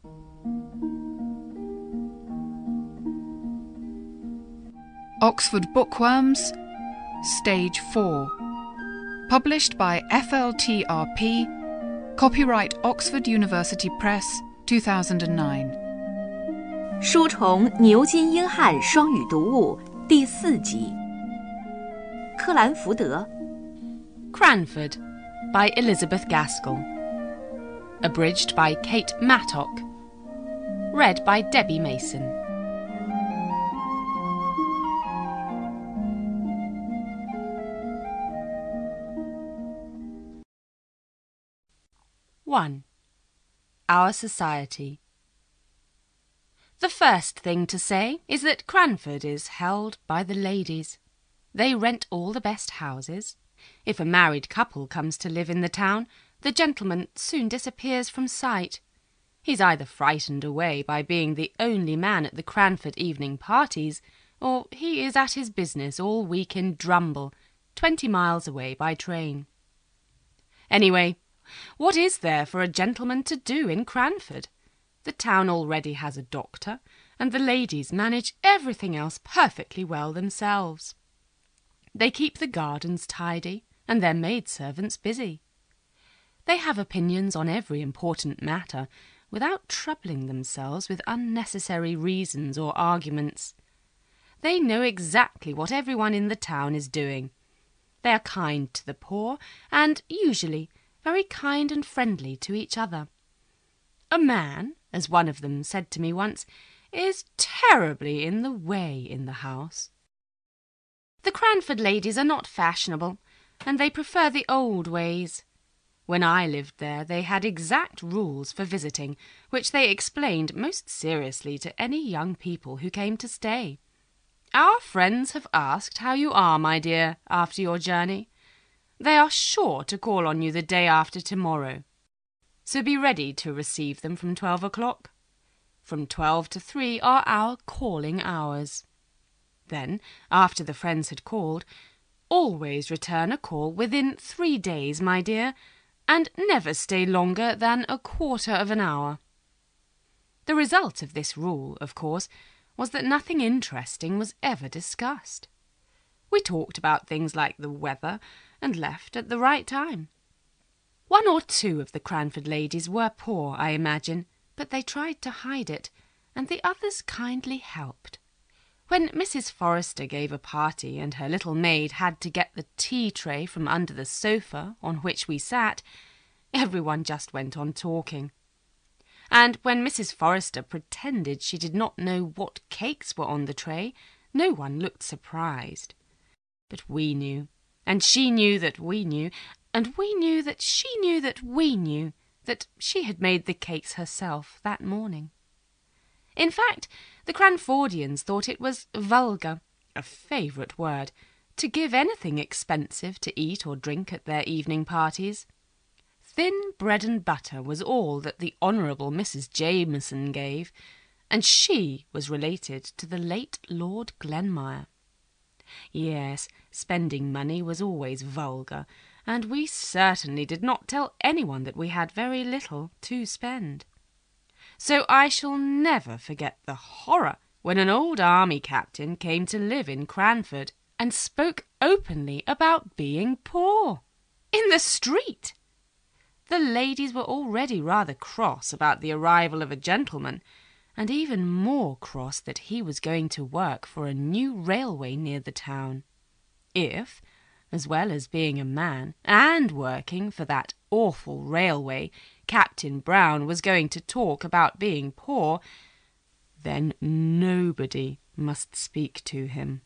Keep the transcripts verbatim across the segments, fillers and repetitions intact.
Oxford Bookworms, Stage four. Published by F L T R P, Copyright Oxford University Press, two thousand nine. 书虫牛津英汉双语读物第四集。克兰福德 Cranford by Elizabeth Gaskell. Abridged by Kate Mattock. Read by Debbie Mason. one. Our Society. The first thing to say is that Cranford is held by the ladies. They rent all the best houses. If a married couple comes to live in the town, the gentleman soon disappears from sight. He's either frightened away by being the only man at the Cranford evening parties, or he is at his business all week in Drumble, twenty miles away by train. Anyway, what is there for a gentleman to do in Cranford? The town already has a doctor, and the ladies manage everything else perfectly well themselves. They keep the gardens tidy, and their maidservants busy. They have opinions on every important matter, without troubling themselves with unnecessary reasons or arguments. They know exactly what everyone in the town is doing. They are kind to the poor, and usually very kind and friendly to each other. A man, as one of them said to me once, is terribly in the way in the house. The Cranford ladies are not fashionable, and they prefer the old ways. When I lived there, they had exact rules for visiting, which they explained most seriously to any young people who came to stay. Our friends have asked how you are, my dear, after your journey. They are sure to call on you the day after tomorrow. So be ready to receive them from twelve o'clock. From twelve to three are our calling hours. Then, after the friends had called, always return a call within three days, my dear, and never stay longer than a quarter of an hour. The result of this rule, of course, was that nothing interesting was ever discussed. We talked about things like the weather and left at the right time. One or two of the Cranford ladies were poor, I imagine, but they tried to hide it, and the others kindly helped. When Missus Forrester gave a party and her little maid had to get the tea tray from under the sofa on which we sat, everyone just went on talking. And when Missus Forrester pretended she did not know what cakes were on the tray, no one looked surprised. But we knew, and she knew that we knew, and we knew that she knew that we knew that she had made the cakes herself that morning. In fact, the Cranfordians thought it was vulgar, a favourite word, to give anything expensive to eat or drink at their evening parties. Thin bread and butter was all that the Honourable Missus Jameson gave, and she was related to the late Lord Glenmire. Yes, spending money was always vulgar, and we certainly did not tell anyone that we had very little to spend. So I shall never forget the horror when an old army captain came to live in Cranford and spoke openly about being poor. In the street! The ladies were already rather cross about the arrival of a gentleman, and even more cross that he was going to work for a new railway near the town. If, as well as being a man and working for that awful railway, Captain Brown was going to talk about being poor, then nobody must speak to him.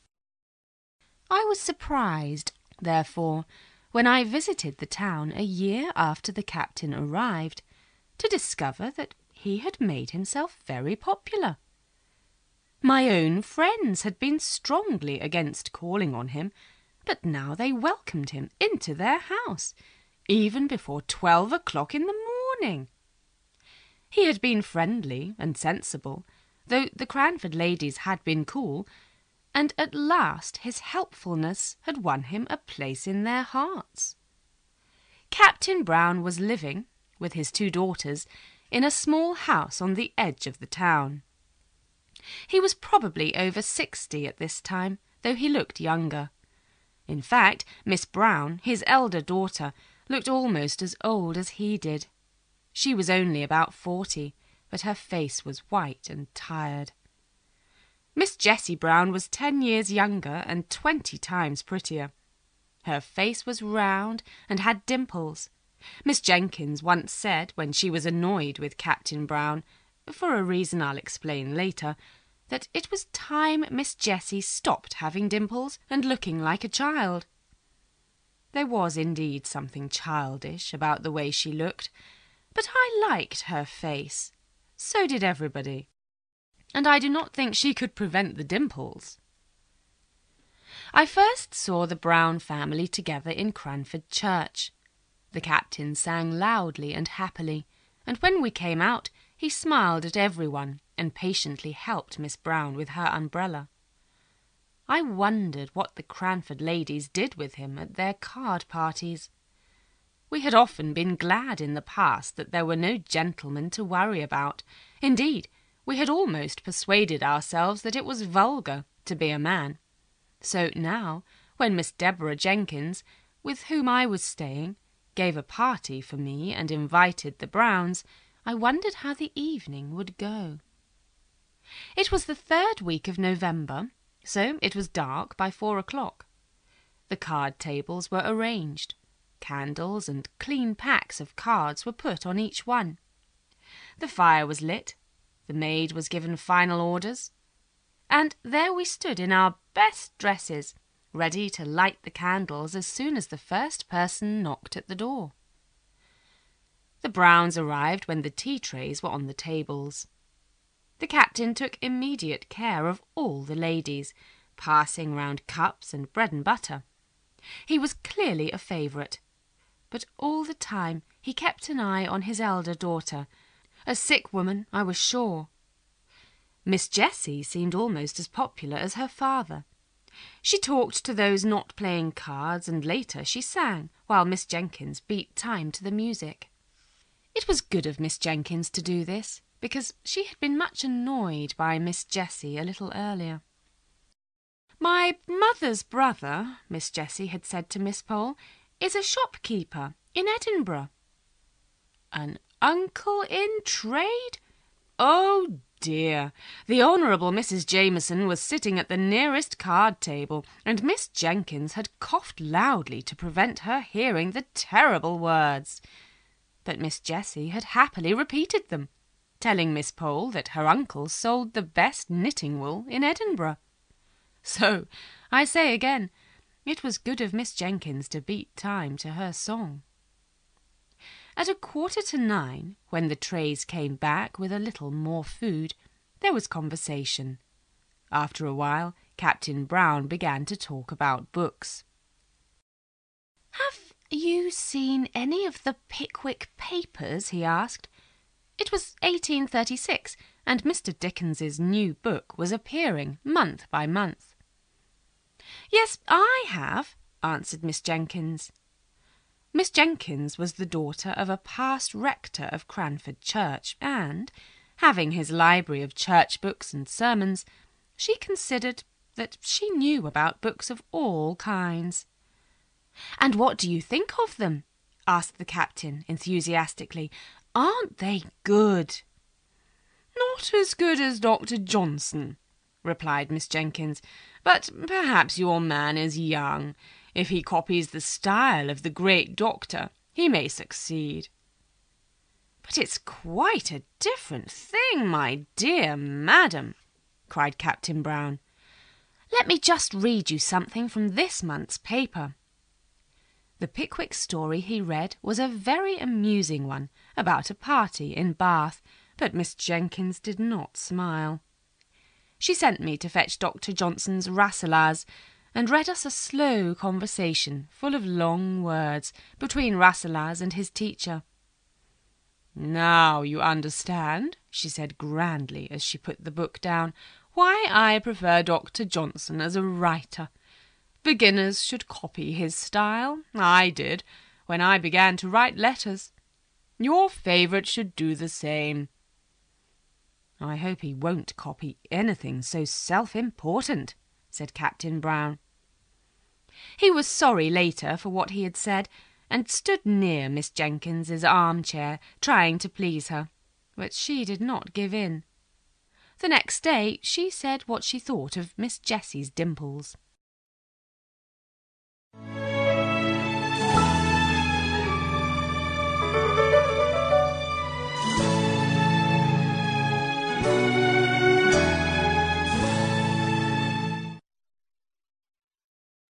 I was surprised, therefore, when I visited the town a year after the captain arrived, to discover that he had made himself very popular. My own friends had been strongly against calling on him, but now they welcomed him into their house, even before twelve o'clock in the morning. He had been friendly and sensible, though the Cranford ladies had been cool, and at last his helpfulness had won him a place in their hearts. Captain Brown was living, with his two daughters, in a small house on the edge of the town. He was probably over sixty at this time, though he looked younger. In fact, Miss Brown, his elder daughter, looked almost as old as he did. She was only about forty, but her face was white and tired. Miss Jessie Brown was ten years younger and twenty times prettier. Her face was round and had dimples. Miss Jenkins once said, when she was annoyed with Captain Brown, for a reason I'll explain later, that it was time Miss Jessie stopped having dimples and looking like a child. There was indeed something childish about the way she looked, but I liked her face. So did everybody. And I do not think she could prevent the dimples. I first saw the Brown family together in Cranford Church. The captain sang loudly and happily, and when we came out, he smiled at everyone and patiently helped Miss Brown with her umbrella. I wondered what the Cranford ladies did with him at their card parties. We had often been glad in the past that there were no gentlemen to worry about. Indeed, we had almost persuaded ourselves that it was vulgar to be a man. So now, when Miss Deborah Jenkins, with whom I was staying, gave a party for me and invited the Browns, I wondered how the evening would go. It was the third week of November, so it was dark by four o'clock. The card tables were arranged. Candles and clean packs of cards were put on each one. The fire was lit. The maid was given final orders. And there we stood in our best dresses, ready to light the candles as soon as the first person knocked at the door. The Browns arrived when the tea trays were on the tables. The captain took immediate care of all the ladies, passing round cups and bread and butter. He was clearly a favourite, but all the time he kept an eye on his elder daughter, a sick woman, I was sure. Miss Jessie seemed almost as popular as her father. She talked to those not playing cards, and later she sang, while Miss Jenkins beat time to the music. It was good of Miss Jenkins to do this, because she had been much annoyed by Miss Jessie a little earlier. "My mother's brother," Miss Jessie had said to Miss Pole, "is a shopkeeper in Edinburgh." "An uncle in trade? Oh dear!" The Honourable Missus Jameson was sitting at the nearest card table, and Miss Jenkins had coughed loudly to prevent her hearing the terrible words. But Miss Jessie had happily repeated them, telling Miss Pole that her uncle sold the best knitting wool in Edinburgh. So, I say again, it was good of Miss Jenkins to beat time to her song. At a quarter to nine, when the trays came back with a little more food, there was conversation. After a while, Captain Brown began to talk about books. "Have you seen any of the Pickwick Papers?" he asked. It was eighteen thirty-six, and Mister Dickens's new book was appearing month by month. "Yes, I have," answered Miss Jenkins. Miss Jenkins was the daughter of a past rector of Cranford Church, and, having his library of church books and sermons, she considered that she knew about books of all kinds. "And what do you think of them?" asked the captain enthusiastically. "Aren't they good?" "Not as good as Doctor Johnson," replied Miss Jenkins, "but perhaps your man is young. If he copies the style of the great doctor, he may succeed." "But it's quite a different thing, my dear madam," cried Captain Brown. "Let me just read you something from this month's paper." The Pickwick story he read was a very amusing one, about a party in Bath, but Miss Jenkins did not smile. She sent me to fetch Doctor Johnson's Rasselas, and read us a slow conversation full of long words between Rasselas and his teacher. "Now you understand," she said grandly as she put the book down, "why I prefer Doctor Johnson as a writer. Beginners should copy his style. I did, when I began to write letters. Your favourite should do the same." "I hope he won't copy anything so self-important," said Captain Brown. He was sorry later for what he had said, and stood near Miss Jenkins's armchair, trying to please her, but she did not give in. The next day she said what she thought of Miss Jessie's dimples.